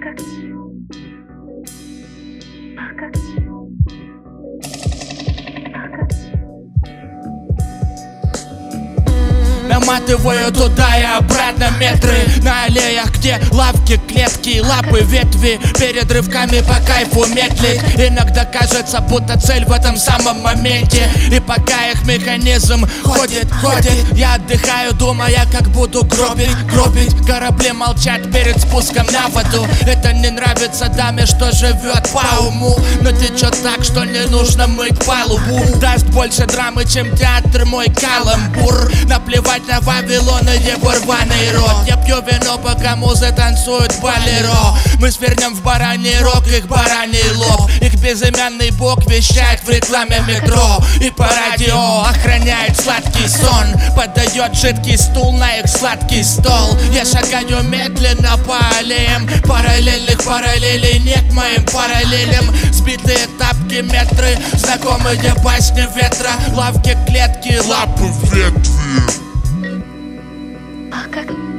Наматываю туда и обратно метры на аллеях, где лавки, клетки, лапы, ветви. Перед рывками по кайфу медлить. Иногда кажется, будто цель в этом самом моменте. И пока их механизм ходит, я отдыхаю, думая, как буду гробить. Корабли молчат перед спуском на воду. Это не нравится даме, что живет по уму. Но течет так, что не нужно мыть палубу. Даст больше драмы, чем театр мой каламбур. Наплевать на Вавилон и его рваный рот. Я пью вино, пока музы танцуют болеро. Мы свернем в бараний рог их бараний лоб. Их безымянный бог вещает в рекламе метро. И по радио охраняет сладкий сон. Подает жидкий стул на их сладкий стол. Я шагаю медленно по аллеям параллельных параллелей нет моим параллелям. Сбитые тапки, метры, знакомые басни ветра. Лавки, клетки, лапы, ветви. Как